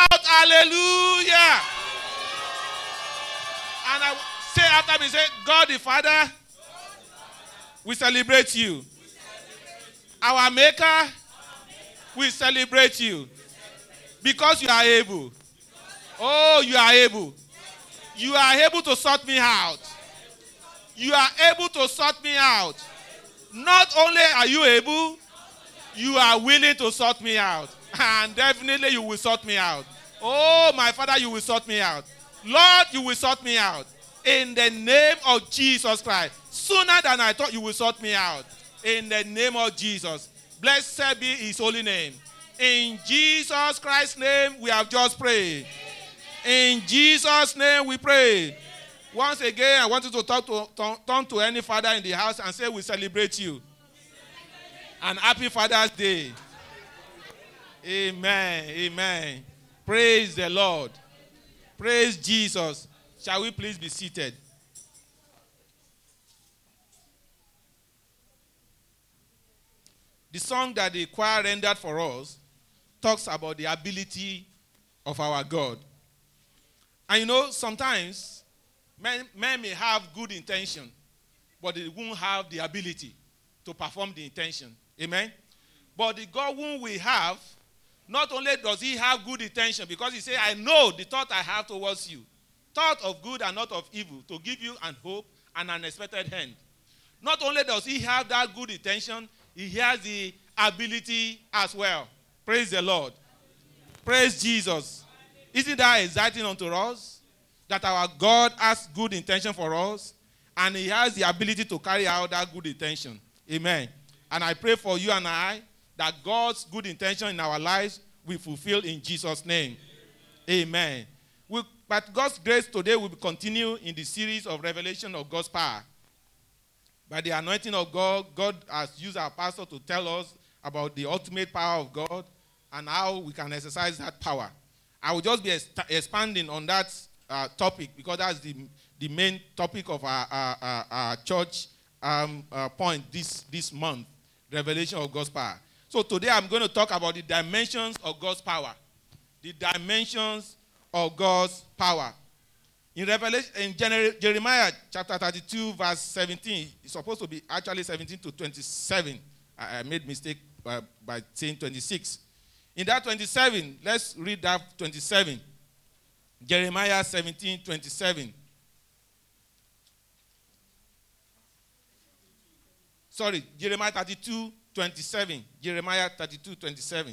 hallelujah. And I say after me, say, God the Father, we celebrate you. Our Maker, we celebrate you. Because you are able. Oh, you are able. You are able to sort me out. You are able to sort me out. Not only are you able, you are willing to sort me out. And definitely you will sort me out. Oh, my Father, you will sort me out. Lord, you will sort me out. In the name of Jesus Christ. Sooner than I thought, you will sort me out. In the name of Jesus. Blessed be his holy name. In Jesus Christ's name, we have just prayed. In Jesus' name we pray. Once again, I want you to turn to any father in the house and say, we celebrate you. And happy Father's Day. Amen. Amen. Praise the Lord. Praise Jesus. Shall we please be seated? The song that the choir rendered for us talks about the ability of our God. And you know, sometimes men may have good intention, but they won't have the ability to perform the intention. Amen? But the God whom we have, not only does he have good intention, because he said, I know the thought I have towards you, thought of good and not of evil, to give you an hope and an expected end. Not only does he have that good intention, he has the ability as well. Praise the Lord. Praise Jesus. Isn't that exciting unto us? That our God has good intention for us, and he has the ability to carry out that good intention. Amen. And I pray for you and I, that God's good intention in our lives will fulfill in Jesus' name. Amen. By God's grace, today we will continue in the series of revelation of God's power. By the anointing of God, God has used our pastor to tell us about the ultimate power of God and how we can exercise that power. I will just be expanding on that topic because that's the main topic of our church point this month, revelation of God's power. So today I'm going to talk about the dimensions of God's power. The dimensions of God's power. In Jeremiah chapter 32, verse 17, it's supposed to be actually 17 to 27. I made a mistake by saying 26. In that 27, let's read that 27. Jeremiah 17, 27. Sorry, Jeremiah 32, 27. Jeremiah 32, 27.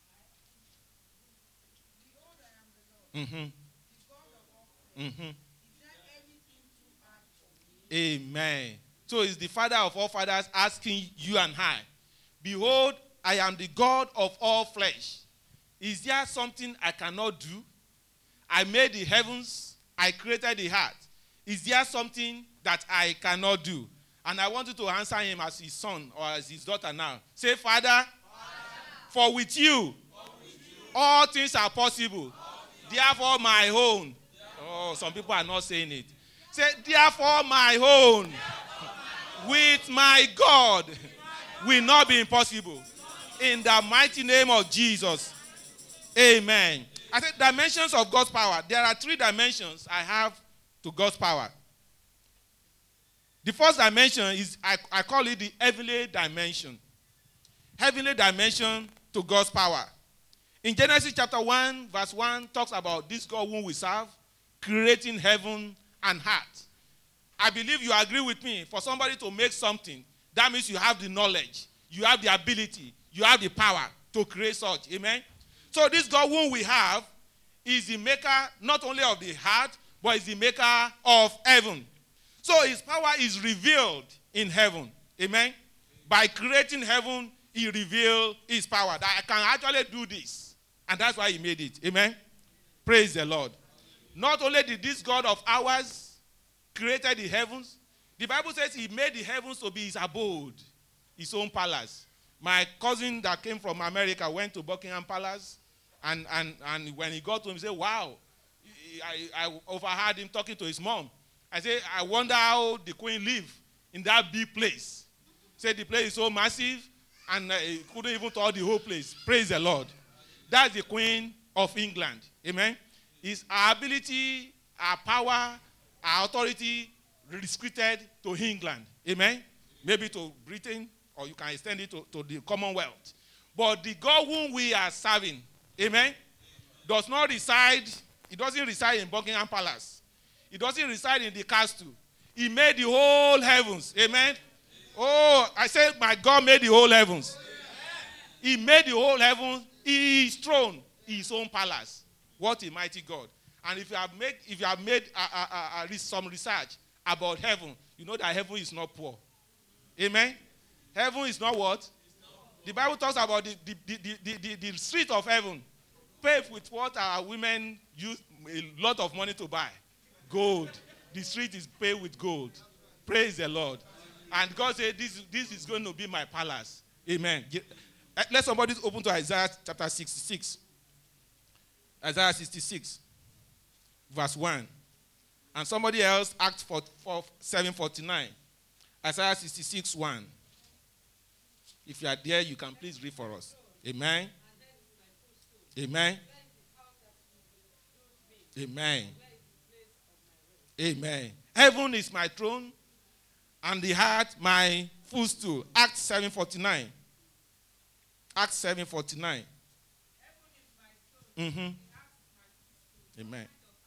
Amen. So is the Father of all fathers asking you and I, behold, I am the God of all flesh. Is there something I cannot do? I made the heavens. I created the earth. Is there something that I cannot do? And I want you to answer him as his son or as his daughter now. Say, Father, for with you, all things are possible. Therefore, my own. Oh, some people are not saying it. Say, therefore, my own with my God will not be impossible. In the mighty name of Jesus. Amen. I said dimensions of God's power. There are 3 dimensions I have to God's power. The first dimension is, I call it the heavenly dimension. Heavenly dimension to God's power. In Genesis chapter 1, verse 1, talks about this God whom we serve, creating heaven and earth. I believe you agree with me. For somebody to make something, that means you have the knowledge, you have the ability, you have the power to create such. Amen? So this God whom we have is the maker not only of the earth, but is the maker of heaven. So his power is revealed in heaven. Amen? By creating heaven, he revealed his power. That I can actually do this. And that's why he made it. Amen? Praise the Lord. Not only did this God of ours created the heavens, the Bible says he made the heavens to be his abode, his own palace. My cousin that came from America went to Buckingham Palace, and when he got to him, he said, wow, I overheard him talking to his mom. I said, I wonder how the queen lived in that big place. He said the place is so massive, and he couldn't even touch the whole place. Praise the Lord. That's the queen of England. Amen. Is our ability, our power, our authority restricted to England. Amen. Maybe to Britain, or you can extend it to the Commonwealth. But the God whom we are serving, amen, does not reside, it doesn't reside in Buckingham Palace. It doesn't reside in the castle. He made the whole heavens. Amen. Oh, I said my God made the whole heavens. He made the whole heavens. He is thrown in his own palace. What a mighty God. And if you have made some research about heaven, you know that heaven is not poor. Amen. Heaven is not what? The Bible talks about the street of heaven paved with what our women use a lot of money to buy. Gold. The street is paved with gold. Praise the Lord. And God said, this is going to be my palace. Amen. Let somebody open to Isaiah chapter 66. Isaiah 66, verse 1. And somebody else, Acts 7:49. Isaiah 66, 1. If you are there, you can please read for us. Amen. Amen. Amen. Amen. Heaven is my throne, and the earth my footstool. Acts 7:49. Acts 7:49. Mm-hmm. Amen.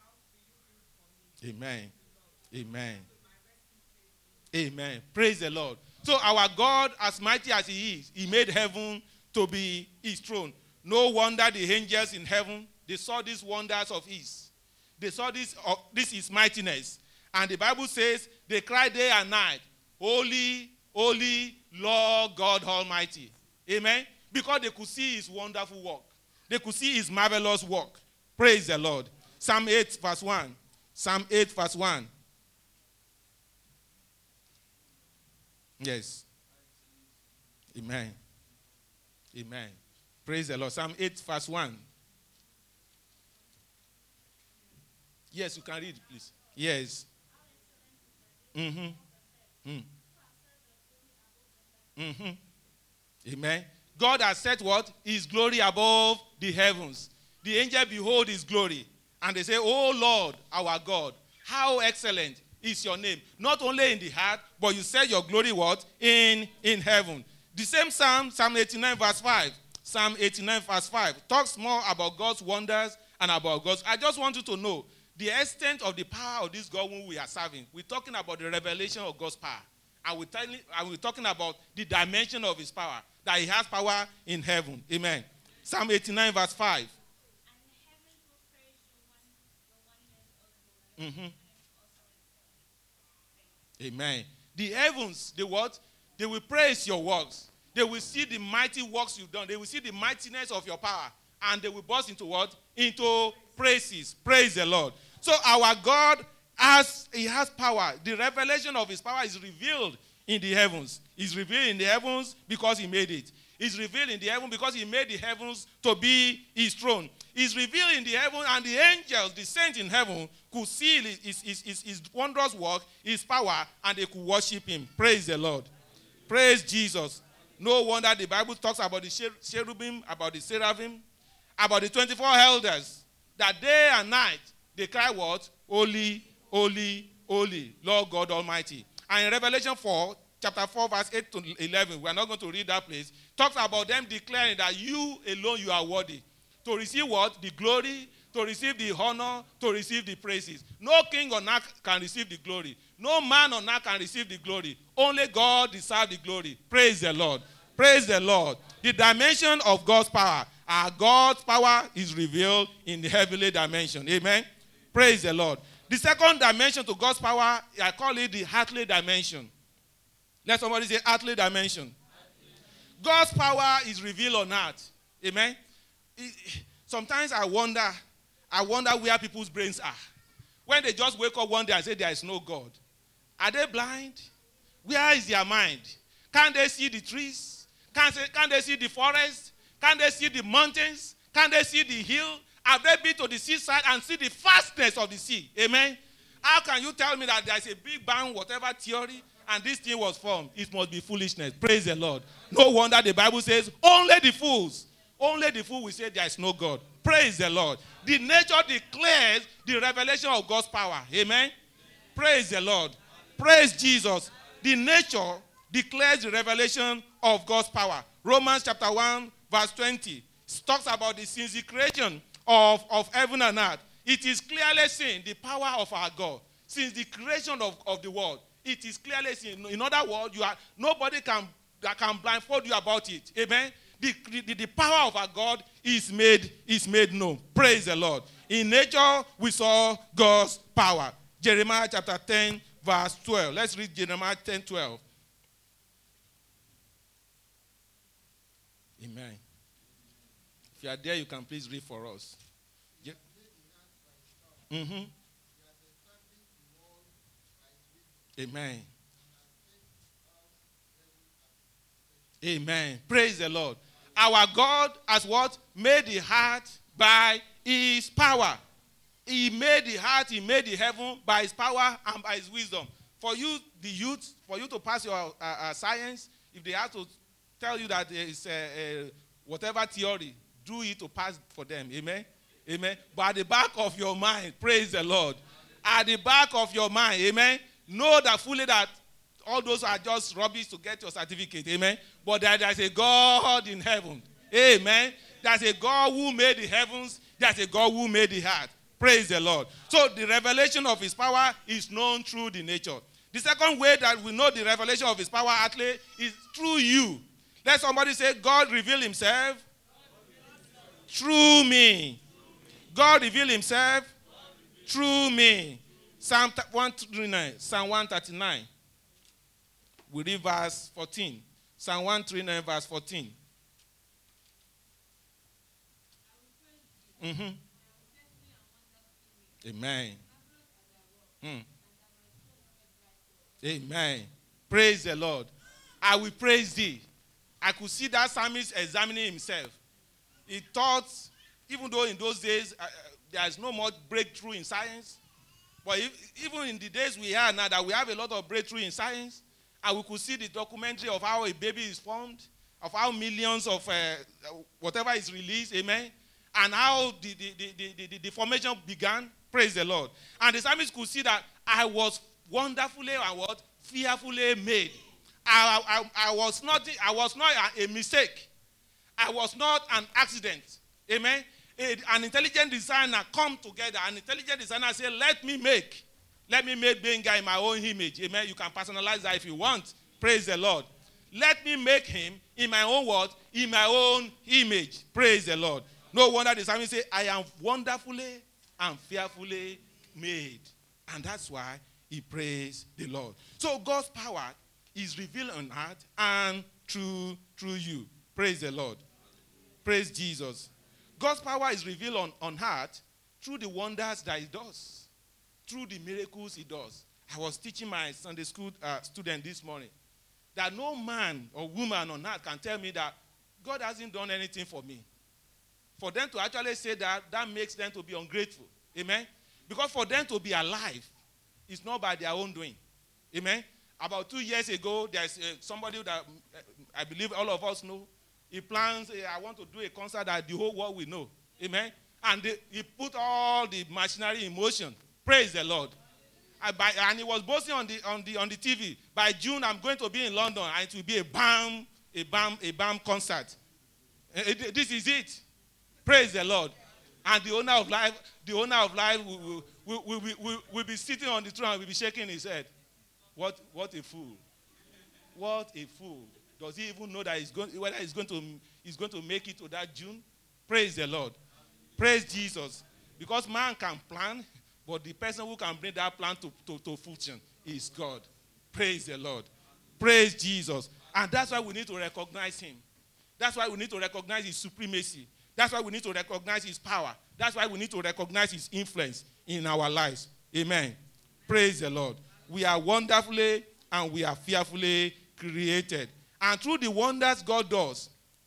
Amen. Amen. Amen. Praise the Lord. So our God, as mighty as he is, he made heaven to be his throne. No wonder the angels in heaven, they saw these wonders of his. They saw this is mightiness. And the Bible says they cried day and night, holy, holy, Lord God Almighty. Amen. Because they could see his wonderful work. They could see his marvelous work. Praise the Lord. Psalm 8 verse 1. Psalm 8 verse 1. Yes. Amen. Amen. Praise the Lord. Psalm 8 verse 1. Yes, you can read, please. Yes. Mm-hmm. Mm. Mm-hmm. Amen. God has set what? His glory above the heavens. The angel behold his glory. And they say, oh Lord, our God, how excellent is your name. Not only in the heart, but you set your glory what? In heaven. The same Psalm 89 verse 5. Psalm 89 verse 5 talks more about God's wonders and about God's. I just want you to know the extent of the power of this God whom we are serving. We're talking about the revelation of God's power. And we're talking about the dimension of his power. That he has power in heaven. Amen. Psalm 89 verse 5. Mm-hmm. Amen. The heavens, they what? They will praise your works. They will see the mighty works you've done. They will see the mightiness of your power. And they will burst into what? Into praises. Praise the Lord. So our God, he has power. The revelation of his power is revealed in the heavens. It's revealed in the heavens because he made it. It's revealed in the heaven because he made the heavens to be his throne. It's revealed in the heaven, and the angels, the saints in heaven, could see his wondrous work, his power, and they could worship him. Praise the Lord. Praise Jesus. No wonder the Bible talks about the cherubim, about the seraphim, about the 24 elders, that day and night they cry what? Holy, holy, holy, Lord God Almighty. And in Revelation 4, chapter 4, verse 8 to 11, we are not going to read that place, talks about them declaring that you alone, you are worthy to receive what? The glory, to receive the honor, to receive the praises. No king on earth can receive the glory. No man on earth can receive the glory. Only God deserves the glory. Praise the Lord. Praise the Lord. The dimension of God's power. Our God's power is revealed in the heavenly dimension. Amen. Praise the Lord. The second dimension to God's power, I call it the earthly dimension. Let somebody say earthly dimension. God's power is revealed on earth. Amen. Sometimes I wonder where people's brains are. When they just wake up one day and say there is no God. Are they blind? Where is their mind? Can't they see the trees? Can't they see the forest? Can't they see the mountains? Can't they see the hill? Have they been to the seaside and see the vastness of the sea? Amen. How can you tell me that there is a big bang, whatever theory, and this thing was formed? It must be foolishness. Praise the Lord. No wonder the Bible says only the fools will say there is no God. Praise the Lord. The nature declares the revelation of God's power. Amen. Praise the Lord. Praise Jesus. The nature declares the revelation of God's power. Romans chapter 1 verse 20 talks about the since the creation of heaven and earth. It is clearly seen the power of our God. Since the creation of the world, it is clearly seen. In other words, nobody can blindfold you about it. Amen. The power of our God is made known. Praise the Lord. In nature, we saw God's power. Jeremiah chapter 10, verse 12. Let's read Jeremiah 10, 12. Amen. If you are there, you can please read for us. Mm-hmm. Amen. Amen. Praise the Lord. Our God has what? Made the heart by his power. He made the heart, he made the heaven by his power and by his wisdom. For you, the youth, for you to pass your science, if they have to tell you that there is whatever theory, do it to pass for them. Amen? Amen. But at the back of your mind, praise the Lord. At the back of your mind, amen, know that fully that all those are just rubbish to get your certificate. Amen. But there's a God in heaven. Amen. There's a God who made the heavens. There's a God who made the earth. Praise the Lord. So the revelation of his power is known through the nature. The second way that we know the revelation of his power actually is through you. Let somebody say, God revealed himself through me. God revealed himself through me. Psalm 139. Psalm 139. We read verse 14. Psalm 139, verse 14. Mm-hmm. Amen. Amen. Praise the Lord. I will praise thee. I could see that psalmist examining himself. He thought, even though in those days there is no more breakthrough in science, but even in the days we are now, that we have a lot of breakthrough in science, and we could see the documentary of how a baby is formed, of how millions of whatever is released, amen, and how the formation began. Praise the Lord. And the psalmist could see that I was wonderfully and what? Fearfully made. I was not a mistake. I was not an accident. Amen. An intelligent designer come together. An intelligent designer say, let me make Benga in my own image. Amen. You can personalize that if you want. Praise the Lord. Let me make him in my own word, in my own image. Praise the Lord. No wonder the psalmist say, I am wonderfully and fearfully made. And that's why he praised the Lord. So God's power is revealed on earth and through you. Praise the Lord. Praise Jesus. God's power is revealed on earth through the wonders that he does. Through the miracles he does. I was teaching my Sunday school student this morning that no man or woman on earth can tell me that God hasn't done anything for me. For them to actually say that makes them to be ungrateful. Amen? Because for them to be alive, it's not by their own doing. Amen? About 2 years ago, there's somebody that I believe all of us know. He plans, I want to do a concert that the whole world will know. Amen? And he put all the machinery in motion. Praise the Lord. And he was boasting on the TV. By June, I'm going to be in London, and it will be a BAM concert. This is it. Praise the Lord. And the owner of life will be sitting on the throne and will be shaking his head. What a fool. What a fool. Does he even know that whether he's going to make it to that June? Praise the Lord. Praise Jesus. Because man can plan, but the person who can bring that plan to function is God. Praise the Lord. Praise Jesus. And that's why we need to recognize him. That's why we need to recognize his supremacy. That's why we need to recognize his power. That's why we need to recognize his influence in our lives. Amen. Praise the Lord. We are wonderfully and we are fearfully created. And through the wonders God does,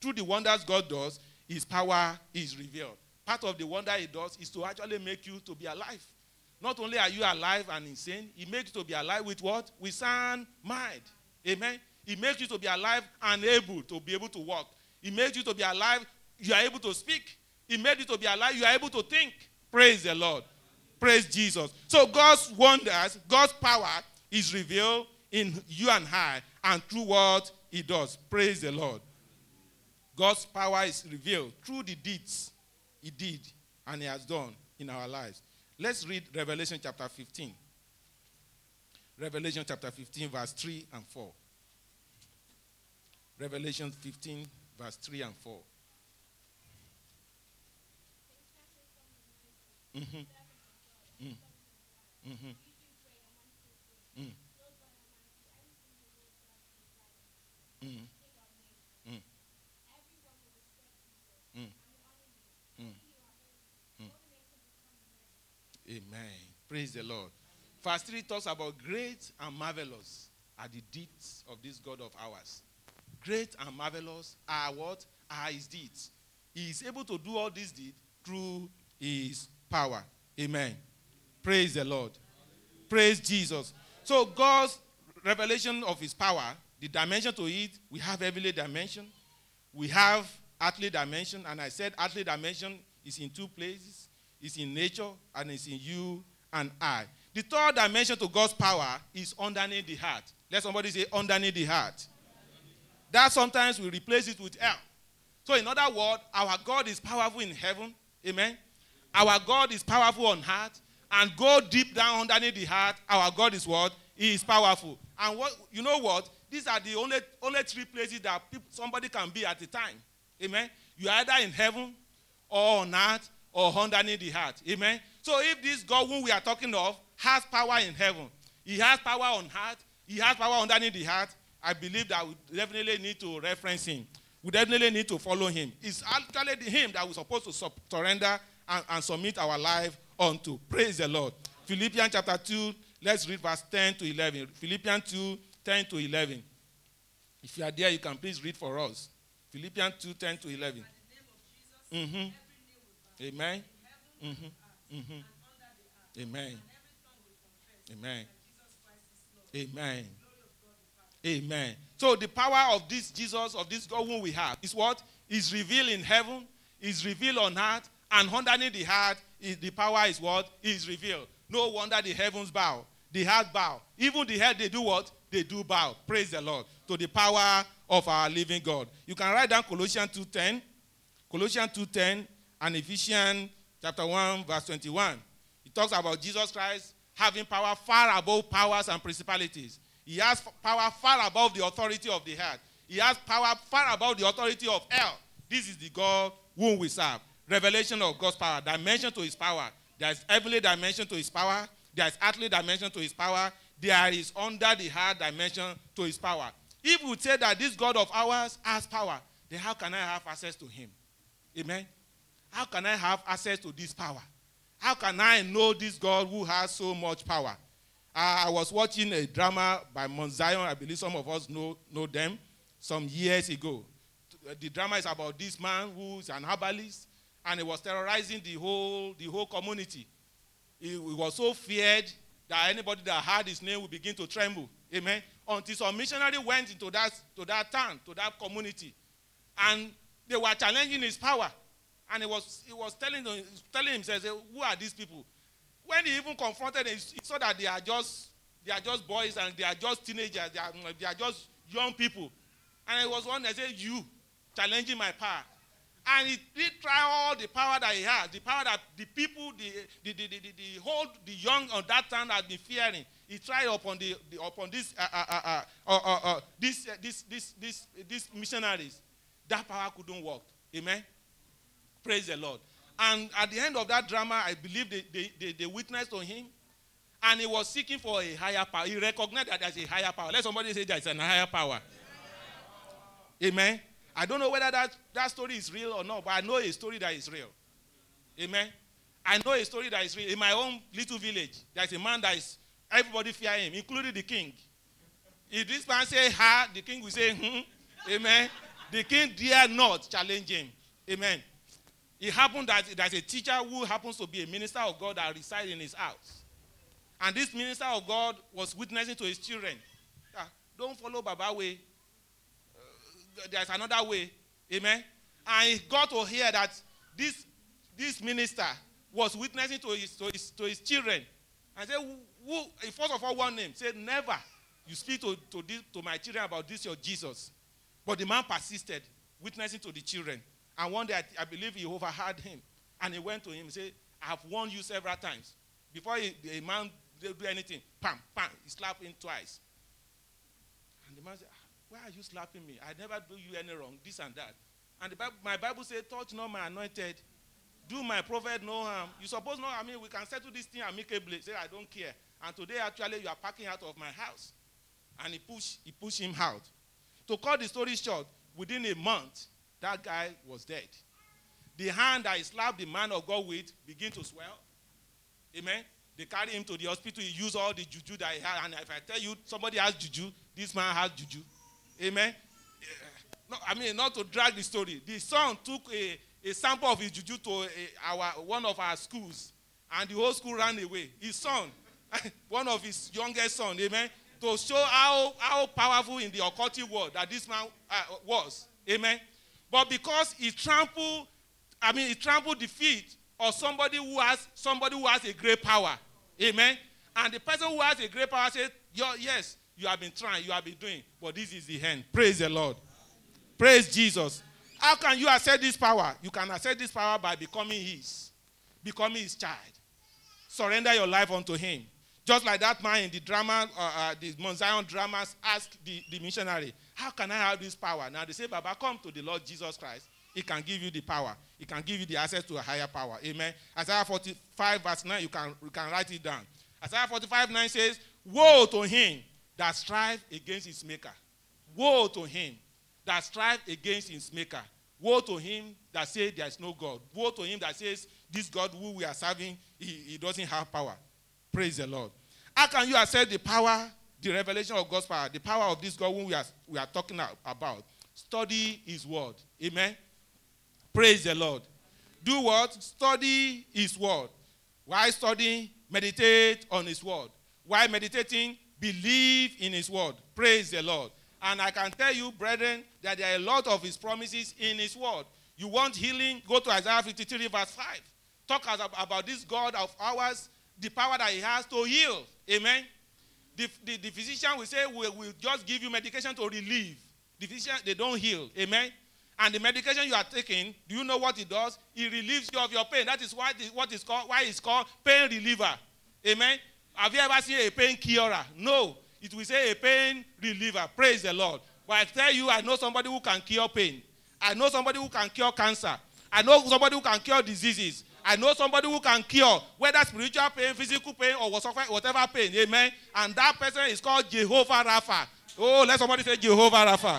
his power is revealed. Part of the wonder he does is to actually make you to be alive. Not only are you alive and insane, he makes you to be alive with what? With sound mind. Amen. He makes you to be alive and able to be able to walk. He makes you to be alive. You are able to speak. He made you to be alive. You are able to think. Praise the Lord. Praise Jesus. So God's wonders, God's power is revealed in you and I and through what he does. Praise the Lord. God's power is revealed through the deeds he did and he has done in our lives. Let's read Revelation chapter 15. Revelation chapter 15, verse 3 and 4. Revelation 15, verse 3 and 4. Mm-hmm. Mm. Mm-hmm. Mm. Mm. Mm. Mm. Mm. Mm. Amen. Praise the Lord. Verse 3 talks about great and marvelous are the deeds of this God of ours. Great and marvelous are what? Are his deeds. He is able to do all these deeds through his power. Amen. Praise the Lord. Praise Jesus. So God's revelation of his power, the dimension to it, we have heavenly dimension. We have earthly dimension. And I said earthly dimension is in two places. It's in nature and it's in you and I. The third dimension to God's power is underneath the heart. Let somebody say underneath the heart. That sometimes we replace it with hell. So in other words, our God is powerful in heaven. Amen. Our God is powerful on earth. And go deep down underneath the heart, our God is what? He is powerful. And what you know what? These are the only three places that somebody can be at a time. Amen. You are either in heaven or on earth or underneath the heart. Amen. So if this God whom we are talking of has power in heaven, he has power on earth, he has power underneath the heart, I believe that we definitely need to reference him. We definitely need to follow him. It's actually him that we're supposed to surrender and submit our life unto. Praise the Lord. Philippians chapter 2, let's read verse 10 to 11. Philippians 2, 10 to 11. If you are there, you can please read for us. Philippians 2, 10 to 11. Mm-hmm. Amen. Mm-hmm. Mm-hmm. Amen. Amen. Amen. Amen. So the power of this Jesus, of this God whom we have, is what? Is revealed in heaven, is revealed on earth, and underneath the heart, the power is what? Is revealed. No wonder the heavens bow, the heart bow. Even the head, they do what? They do bow. Praise the Lord. To the power of our living God. You can write down Colossians 2:10, Colossians 2:10, and Ephesians chapter 1, verse 21. It talks about Jesus Christ having power far above powers and principalities. He has power far above the authority of the earth. He has power far above the authority of hell. This is the God whom we serve. Revelation of God's power, dimension to his power. There is heavenly dimension to his power. There is earthly dimension to his power. There is under the heart dimension to his power. If we say that this God of ours has power, then how can I have access to him? Amen? How can I have access to this power? How can I know this God who has so much power? I was watching a drama by Mount Zion. I believe some of us know them some years ago. The drama is about this man who is an herbalist, and he was terrorizing the whole community. He was so feared that anybody that heard his name would begin to tremble. Amen. Until some missionary went into that town, to that community, and they were challenging his power. And he was telling himself, who are these people? When he even confronted them, he saw that they are just boys and they are just teenagers. They are just young people. And it was one that said, you challenging my power. And he did try all the power that he had, the power that the people, the young on that time had been fearing. He tried upon these missionaries. That power couldn't work. Amen. Praise the Lord. And at the end of that drama, I believe they witnessed to him. And he was seeking for a higher power. He recognized that there's a higher power. Let somebody say there's a higher power. Amen. I don't know whether that story is real or not, but I know a story that is real. Amen. I know a story that is real. In my own little village, there's a man that is, everybody fear him, including the king. If this man say ha, the king will say Amen. The king dare not challenge him. Amen. It happened that there's a teacher who happens to be a minister of God that resides in his house. And this minister of God was witnessing to his children. Don't follow Baba way. There's another way. Amen. And he got to hear that this this minister was witnessing to his children. And said, first of all, one name. Said, never you speak to my children about this, your Jesus. But the man persisted, witnessing to the children. And one day, I believe he overheard him. And he went to him and said, I have warned you several times. Before a man do anything, pam, pam, he slapped him twice. And the man said, why are you slapping me? I never do you any wrong, this and that. And my Bible says, touch not my anointed, do my prophet no harm. You suppose no, we can settle this thing amicably. Say, I don't care. And today, actually, you are packing out of my house. And he pushed him out. To cut the story short, within a month, that guy was dead. The hand that he slapped the man of God with began to swell. Amen. They carry him to the hospital. He used all the juju that he had. And if I tell you somebody has juju, this man has juju. Amen. No, not to drag the story. The son took a sample of his juju to one of our schools. And the whole school ran away. His son, one of his youngest sons, amen, to show how powerful in the occultic world that this man was. Amen. But because he trampled the feet of somebody who has a great power. Amen. And the person who has a great power said, yes, you have been trying, you have been doing, but this is the end. Praise the Lord. Praise Jesus. How can you accept this power? You can accept this power by becoming his child. Surrender your life unto him. Just like that man in the drama, the Mount Zion dramas asked the missionary, how can I have this power? Now they say, Baba, come to the Lord Jesus Christ. He can give you the power. He can give you the access to a higher power. Amen. Isaiah 45 verse 9, you can write it down. Isaiah 45 9 says, woe to him that strive against his maker. Woe to him that strive against his maker. Woe to him that says there is no God. Woe to him that says this God who we are serving, he doesn't have power. Praise the Lord. How can you accept the power, the revelation of God's power, the power of this God whom we are talking about? Study his word. Amen. Praise the Lord. Do what? Study his word. While studying, meditate on his word. While meditating, believe in his word. Praise the Lord. And I can tell you, brethren, that there are a lot of his promises in his word. You want healing? Go to Isaiah 53 verse 5. Talk about this God of ours, the power that he has to heal. Amen. The physician will say, we'll just give you medication to relieve. The physician, they don't heal. Amen. And the medication you are taking, do you know what it does? It relieves you of your pain. That is why it's called pain reliever. Amen. Have you ever seen a pain curer? No. It will say a pain reliever. Praise the Lord. But I tell you, I know somebody who can cure pain. I know somebody who can cure cancer. I know somebody who can cure diseases. I know somebody who can cure whether spiritual pain, physical pain, or whatever pain. Amen. And that person is called Jehovah Rapha. Oh, let somebody say Jehovah Rapha.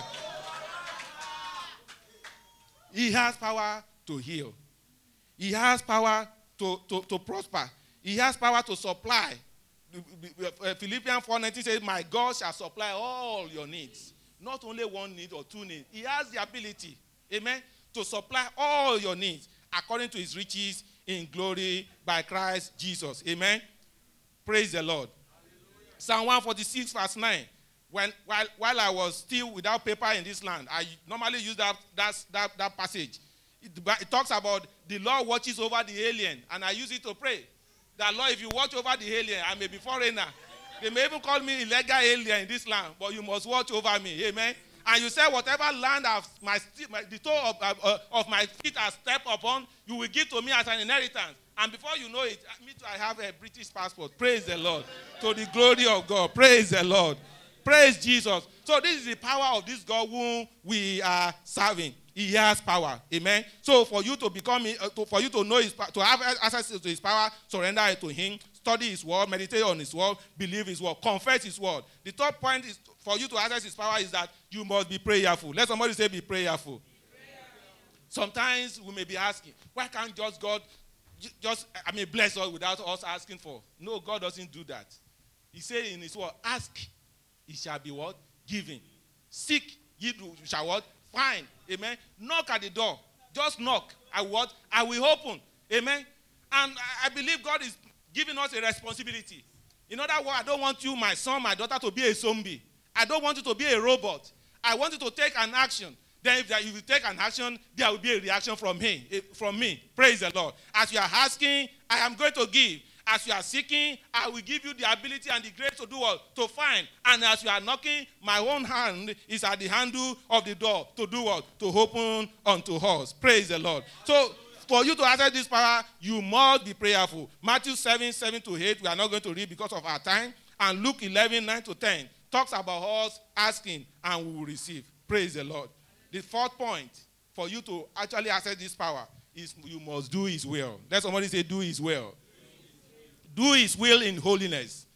He has power to heal. He has power to prosper. He has power to supply. Philippians 4:19 says, my God shall supply all your needs. Not only one need or two needs. He has the ability, amen, to supply all your needs according to his riches in glory by Christ Jesus. Amen. Praise the Lord. Hallelujah. Psalm 146 verse 9. While I was still without paper in this land, I normally use that passage. It talks about the Lord watches over the alien, and I use it to pray. That Lord, if you watch over the alien, I may be foreigner. They may even call me illegal alien in this land, but you must watch over me. Amen. And you say, whatever land the toe of my feet has stepped upon, you will give to me as an inheritance. And before you know it, me too, I have a British passport. Praise the Lord. To the glory of God. Praise the Lord. Praise Jesus. So this is the power of this God whom we are serving. He has power. Amen. So for you to for you to know his power, to have access to his power, surrender it to him, study his word, meditate on his word, believe his word, confess his word. The third point is for you to access his power is that you must be prayerful. Let somebody say be prayerful. Sometimes we may be asking, why can't God bless us without us asking for? No, God doesn't do that. He said in his word, ask, it shall be what? Given. Seek, ye shall what? Find. Amen. Knock at the door. Just knock. I will open. Amen. And I believe God is giving us a responsibility. In other words, I don't want you, my son, my daughter, to be a zombie. I don't want you to be a robot. I want you to take an action. Then if you take an action, there will be a reaction from me. Praise the Lord. As you are asking, I am going to give. As you are seeking, I will give you the ability and the grace to do what? To find. And as you are knocking, my own hand is at the handle of the door to do what? To open unto us. Praise the Lord. So, for you to access this power, you must be prayerful. Matthew 7:7-8, we are not going to read because of our time. And Luke 11:9-10 talks about us asking and we will receive. Praise the Lord. The fourth point for you to actually access this power is you must do his will. Let somebody say, do his will. Do his will in holiness.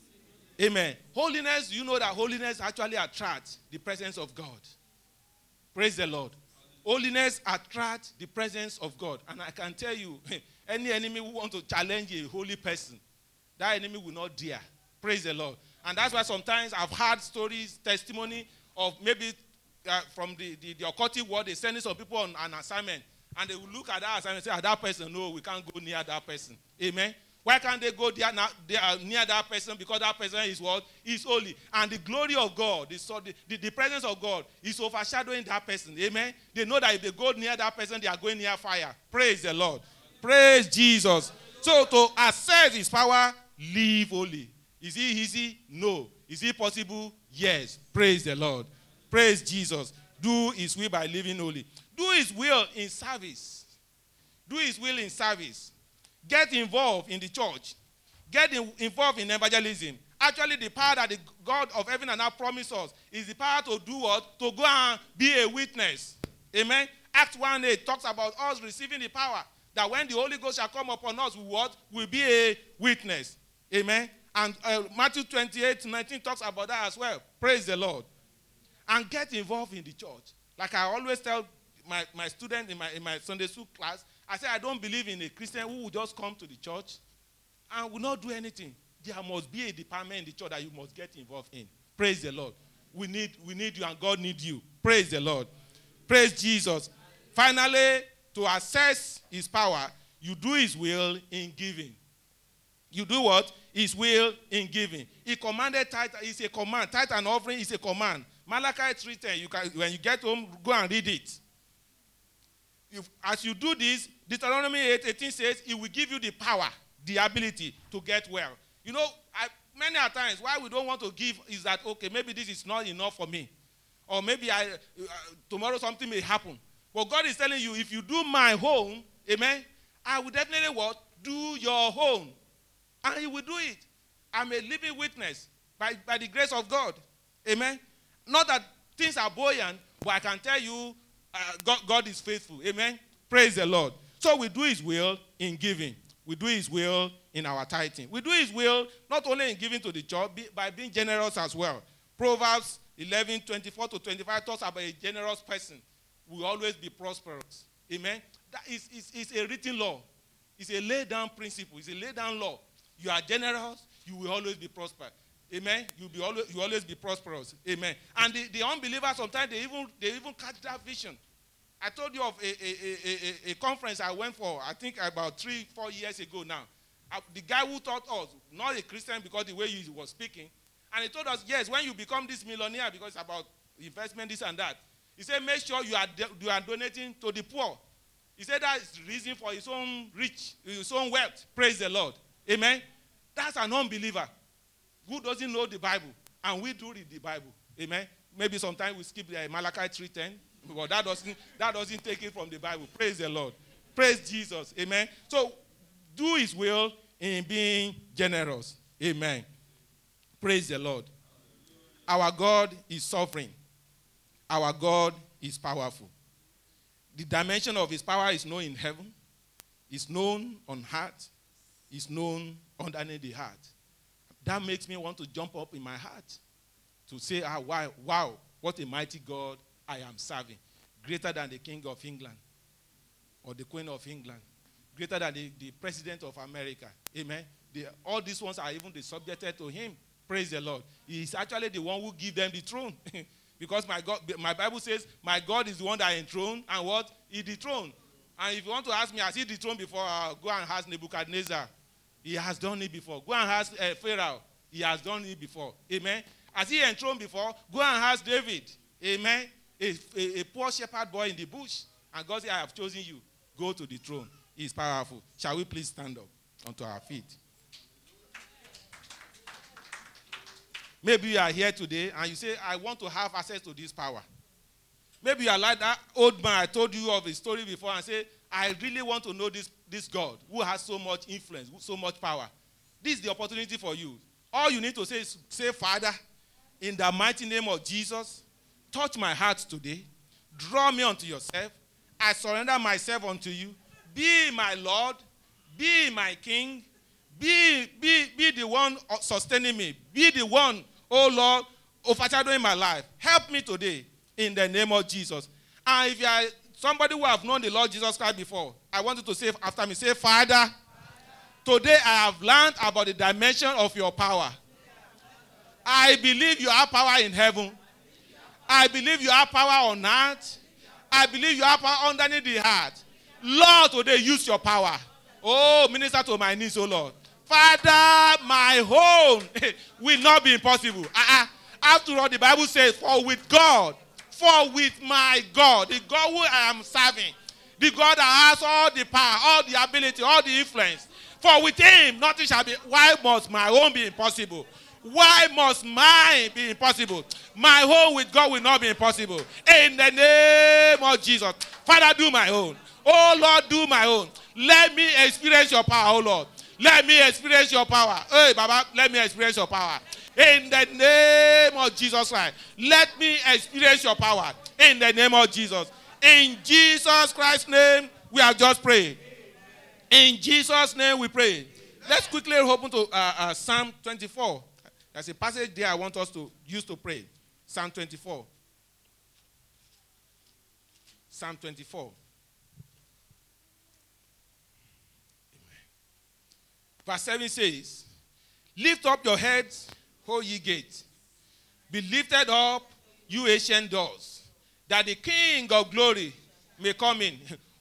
Amen. Holiness, you know that holiness actually attracts the presence of God. Praise the Lord. Holiness attracts the presence of God. And I can tell you, any enemy who wants to challenge a holy person, that enemy will not dare. Praise the Lord. And that's why sometimes I've heard stories, testimony of maybe from the occultic world, they're sending some people on an assignment. And they will look at that assignment and say, that person, no, we can't go near that person. Amen. Why can't they go there now? They are near that person because that person is what? Is holy. And the glory of God, the presence of God is overshadowing that person. Amen. They know that if they go near that person, they are going near fire. Praise the Lord. Praise Jesus. So to access his power, live holy. Is it easy? No. Is it possible? Yes. Praise the Lord. Praise Jesus. Do his will by living holy. Do his will in service. Do his will in service. Get involved in the church. Get involved in evangelism. Actually, the power that the God of heaven and earth promised us is the power to do what? To go and be a witness. Amen. Acts 1:8 talks about us receiving the power that when the Holy Ghost shall come upon us, we'll be a witness. Amen. And Matthew 28:19 talks about that as well. Praise the Lord. And get involved in the church. Like I always tell my students in my Sunday school class, I say I don't believe in a Christian who will just come to the church and will not do anything. There must be a department in the church that you must get involved in. Praise the Lord. We need you and God needs you. Praise the Lord. Praise Jesus. Finally, to access his power, you do his will in giving. You do what? His will in giving. He commanded tithe. It's a command. Tithe and offering is a command. Malachi 3:10. When you get home, go and read it. As you do this, Deuteronomy 8:18 says, he will give you the power, the ability to get well. You know, many a times, why we don't want to give is that, okay, maybe this is not enough for me. Or maybe tomorrow something may happen. But God is telling you, if you do my own, amen, I will definitely what? Do your own. And he will do it. I'm a living witness by the grace of God. Amen. Not that things are buoyant, but I can tell you, God is faithful. Amen. Praise the Lord. So we do his will in giving. We do his will in our tithing. We do his will not only in giving to the church, by being generous as well. Proverbs 11:24-25 talks about a generous person will always be prosperous. Amen. That is a written law. It's a laid down principle. It's a laid down law. You are generous, you will always be prosperous. Amen. You always be prosperous. Amen. And the unbelievers sometimes they even catch that vision. I told you of a conference I went for, I think about 3-4 years ago now. The guy who taught us, not a Christian because the way he was speaking, and he told us, yes, when you become this millionaire, because it's about investment, this and that, he said, make sure you are donating to the poor. He said that is the reason for his own wealth. Praise the Lord. Amen. That's an unbeliever who doesn't know the Bible, and we do read the Bible. Amen. Maybe sometimes we skip Malachi 3:10, but that doesn't take it from the Bible. Praise the Lord. Praise Jesus. Amen. So do his will in being generous. Amen. Praise the Lord. Our God is sovereign. Our God is powerful. The dimension of his power is known in heaven, is known on earth, is known underneath the heart. That makes me want to jump up in my heart to say, wow, what a mighty God I am serving. Greater than the King of England or the Queen of England. Greater than the President of America. Amen. All these ones are even subjected to him. Praise the Lord. He is actually the one who gives them the throne. Because my Bible says, my God is the one that enthroned and what? He dethroned. And if you want to ask me, has he dethroned before? Go and ask Nebuchadnezzar. He has done it before. Go and ask Pharaoh. He has done it before. Amen. Has he enthroned before? Go and ask David. Amen. a poor shepherd boy in the bush. And God said, I have chosen you. Go to the throne. He is powerful. Shall we please stand up onto our feet? Maybe you are here today and you say, I want to have access to this power. Maybe you are like that old man I told you of his story before and say, I really want to know this God who has so much influence, so much power. This is the opportunity for you. All you need to say is, say, Father, in the mighty name of Jesus, touch my heart today. Draw me unto yourself. I surrender myself unto you. Be my Lord. Be my King. Be the one sustaining me. Be the one, oh Lord, overshadowing my life. Help me today in the name of Jesus. And if you are somebody who have known the Lord Jesus Christ before, I want you to say after me, say, Father, today I have learned about the dimension of your power. I believe you have power in heaven. I believe you have power on earth. I believe you have power underneath the heart. Lord, today use your power. Oh, minister to my needs, oh Lord. Father, my home will not be impossible. After all, the Bible says, for with my God, the God who I am serving, the God that has all the power, all the ability, all the influence, for with him nothing shall be. Why must my own be impossible? Why must mine be impossible? My home with God will not be impossible. In the name of Jesus. Father, do my own. Oh Lord, do my own. Let me experience your power, oh Lord. Let me experience your power. Hey, Baba, let me experience your power. In the name of Jesus Christ. Let me experience your power. In the name of Jesus. In Jesus Christ's name, we have just prayed. In Jesus' name we pray. Let's quickly open to Psalm 24. There's a passage there I want us to use to pray. Psalm 24. Psalm 24. Amen. Verse 7 says, lift up your heads, O ye gates. Be lifted up, you ancient doors, that the King of glory may come in.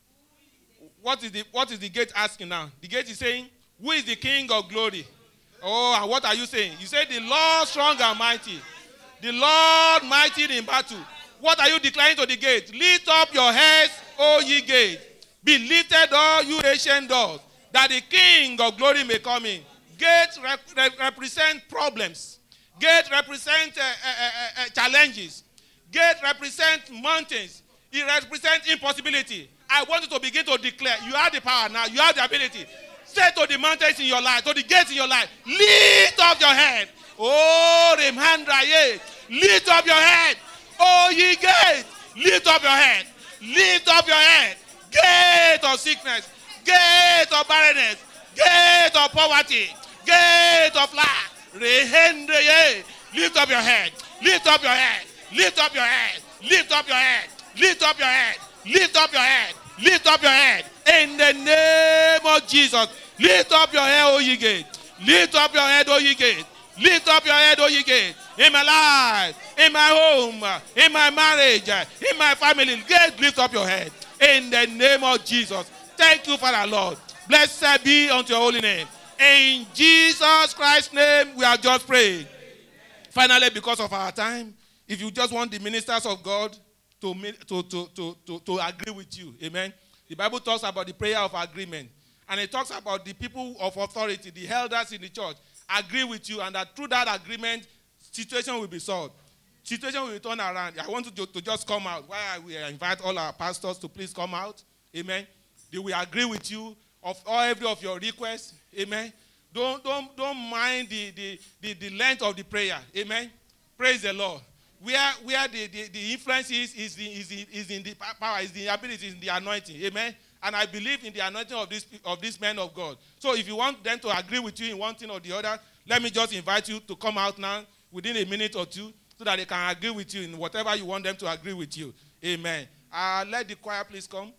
What is the gate asking now? The gate is saying, who is the King of glory? Oh, and what are you saying? You say, the Lord strong and mighty. The Lord mighty in battle. What are you declaring to the gate? Lift up your heads, O ye gates. Be lifted, all you ancient doors, that the King of glory may come in. Gates represent problems. Gates represent challenges. Gates represent mountains. It represents impossibility. I want you to begin to declare, you have the power now, you have the ability. Say to the mountains in your life, to the gates in your life, lift up your head. Oh, Remhandraye, lift up your head. Oh, ye gates, lift up your head. Lift up your head. Gate of sickness, gate of barrenness, gate of poverty, gate of lack. Rehendraye, lift up your head. Lift up your head. Lift up your head. Lift up your head. Lift up your head. Lift up your head. Lift up your head. In the name of Jesus. Lift up your head, O ye gate. Lift up your head, O ye gate. Lift up your head, O ye gate. In my life, in my home, in my marriage, in my family. Gate, lift up your head. In the name of Jesus. Thank you, Father Lord. Blessed be unto your holy name. In Jesus Christ's name, we have just prayed. Finally, because of our time, if you just want the ministers of God to agree with you, amen. The Bible talks about the prayer of agreement. And it talks about the people of authority, the elders in the church, agree with you, and that through that agreement, situation will be solved. Situation will turn around. I want you to just come out. Why we invite all our pastors to please come out. Amen. They will agree with you of every of your requests. Amen. Don't mind the length of the prayer. Amen. Praise the Lord. Where the influence is in the power, is the ability, is in the anointing. Amen. And I believe in the anointing of this man of God. So if you want them to agree with you in one thing or the other, let me just invite you to come out now within a minute or two so that they can agree with you in whatever you want them to agree with you. Amen. Let the choir please come.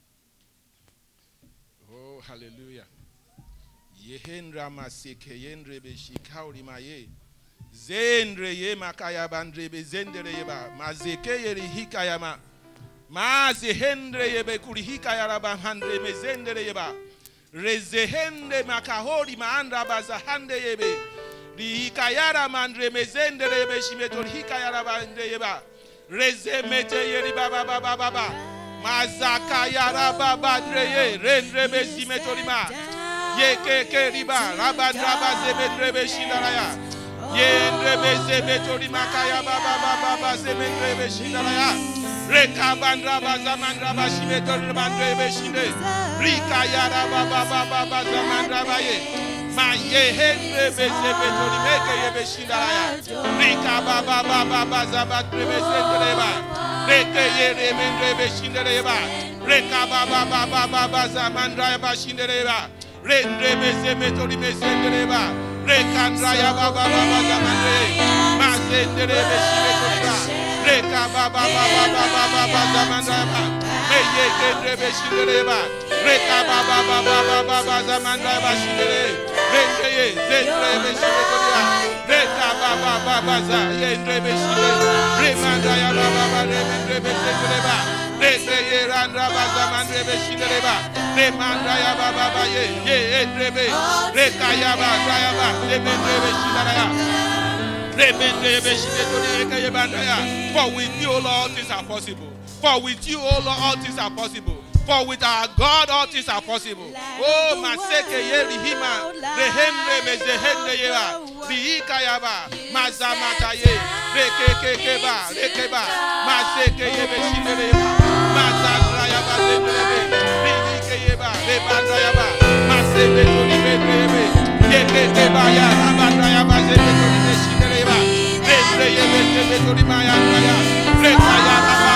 Oh, hallelujah. Yehendra maseke yendre be shikauri maye. Zendre ye makaya bandre be zendre yeba. Mazeke yeri hikayama. Mazehendre yebe kuri hikayara ba handre me zendre yeba. Rezehende makahori maandra bazahande yebe. Di hikayara mandre me zendre yebe shimetor hikayara ba andre yeba. Rezemete yeri baba baba baba. Mazaka yara baba dreye. Renrebe zimetorima. Yeke riba. Rabadraba zemetrebe shindaraya. Yenrebe zemetorima kaya baba baba zemetrebe shindaraya. Reka bandraba zamandraba shimetorima drebe shinde. Rika yara baba baba zamandraba ye. Maye henrebe zemetorima kaya shindaraya. Rika baba baba zabatrebe shindaraya. Reke yere mendrebe shindaraya. Reka baba baba zamandraba shindaraya. Rendrebe zemetorima shindaraya. Rekandraya baba zamandre. Mazendrebe shimetorima. Reka baba zamandra. Meye kendrebe shindreba. Reka baba zamandra shindre. Rendeye zendrebe shimetorima. Reka baba za yendrebe shindre. Remandaya baba remendrebe shindreba. Rendeye randra zamandrebe shindreba. Remandaya baba ye endrebe. Reka yaba drayaba remendrebe shindraya. For with you, O Lord, all things are possible. For with you, O Lord, all things are possible. For with our God, all things are possible. Oh, Maseke Yeri Hima, Rehemre Mezehende Yera, Rihikayaba, Mazamataye, Rekekeba, Rekeba, Maseke Yebe Shindereba, Mazakrayaba Zenderebe, Rihikayaba, Rebandrayaba, Masebe Tonibebe, Yekeba Ya, Rabandrayaba Zenderebe Shindereba, Rendreyebe Tonimaya Raya, Rekaya Baba.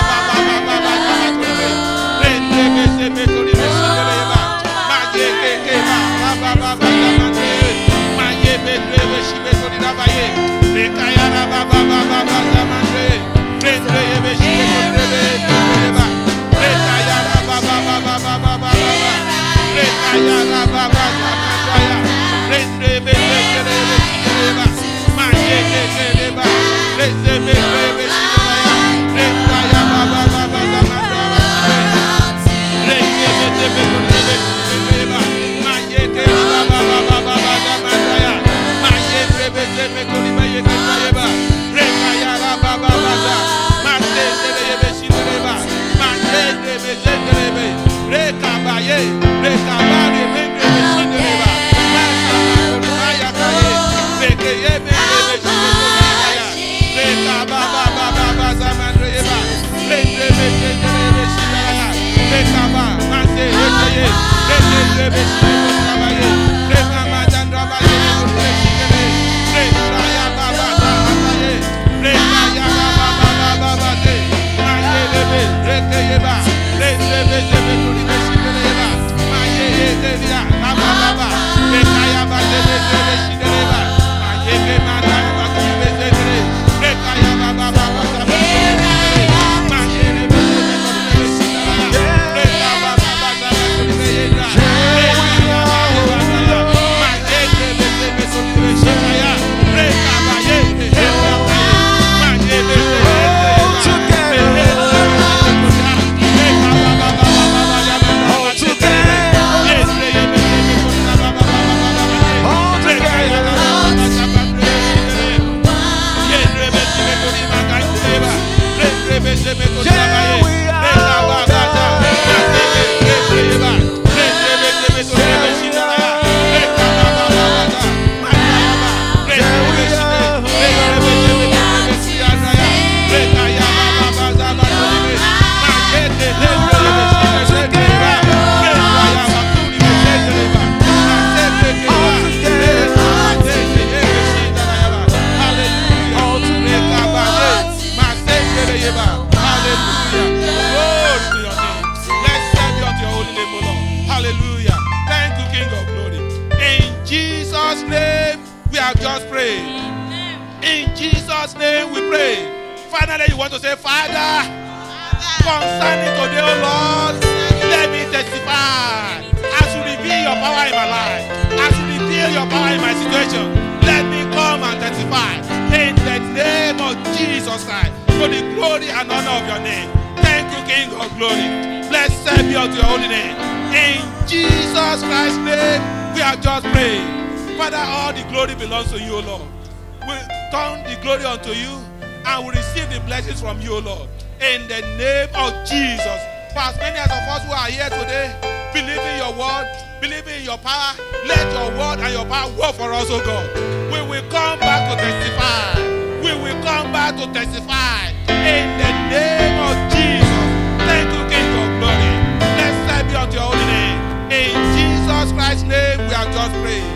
and we receive the blessings from you, Lord. In the name of Jesus. For as many as of us who are here today, believe in your word, believe in your power, let your word and your power work for us, oh God. We will come back to testify. We will come back to testify. In the name of Jesus. Thank you, King of glory. Blessed be unto your holy name. In Jesus Christ's name we have just prayed.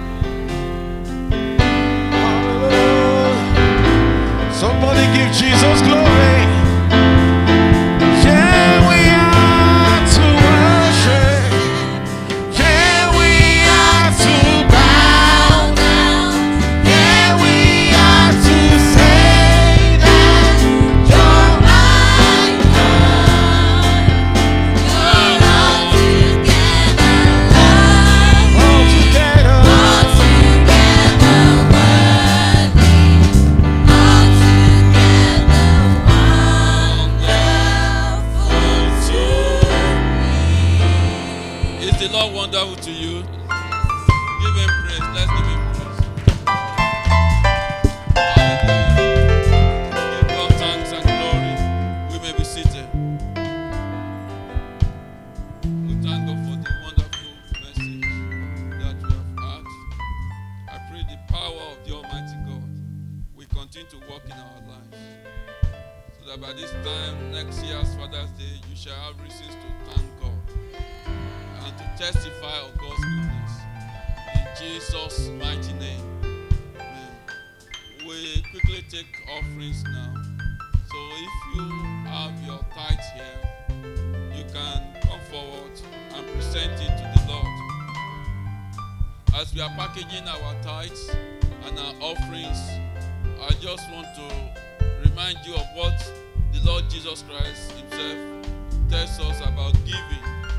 Somebody give Jesus glory. Yeah, we are to worship. Yeah, we are to bow down. Yeah, we are to say that you're my God. You're all together love. Is the Lord wonderful to you? Give him praise. Let's give him praise. Hallelujah. Give God thanks and glory. We may be seated. We thank God for the wonderful message that we have had. I pray the power of the Almighty God will continue to work in our lives. So that by this time, next year as Father's Day, you shall have reasons to thank God and to testify of God's goodness. In Jesus' mighty name. Amen. We quickly take offerings now. So if you have your tithes here, you can come forward and present it to the Lord. As we are packaging our tithes and our offerings, I just want to remind you of what the Lord Jesus Christ himself tells us about giving.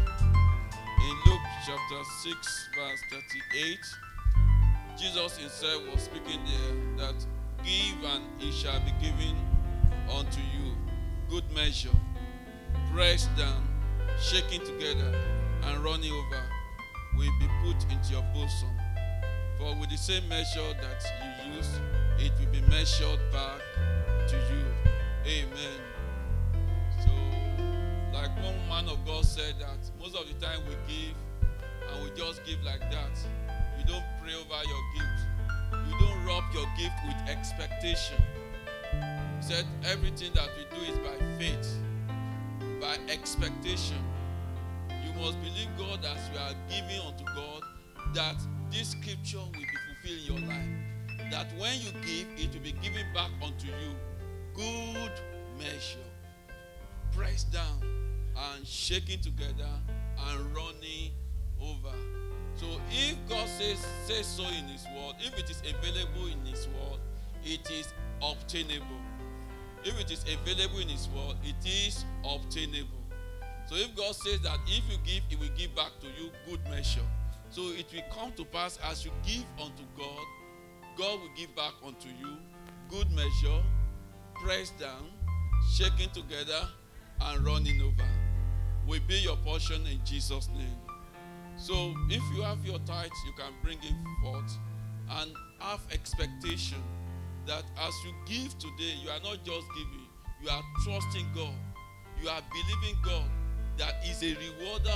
In Luke chapter 6 verse 38, Jesus himself was speaking there that give and it shall be given unto you. Good measure, pressed down, shaking together and running over will be put into your bosom. For with the same measure that you use, it will be measured back to you. Amen. So, like one man of God said that most of the time we give and we just give like that. We don't pray over your gift. You don't rub your gift with expectation. He said everything that we do is by faith, by expectation. You must believe God as you are giving unto God that this scripture will be fulfilled in your life. That when you give, it will be given back unto you. Good measure, pressed down and shaking together and running over. So if God says so in his word, if it is available in his word, it is obtainable. If it is available in his word, it is obtainable. So if God says that if you give, he will give back to you good measure. So it will come to pass as you give unto God, God will give back unto you good measure, pressed down, shaking together, and running over. Will be your portion in Jesus' name. So if you have your tithes, you can bring it forth and have expectation that as you give today, you are not just giving, you are trusting God. You are believing God that is a rewarder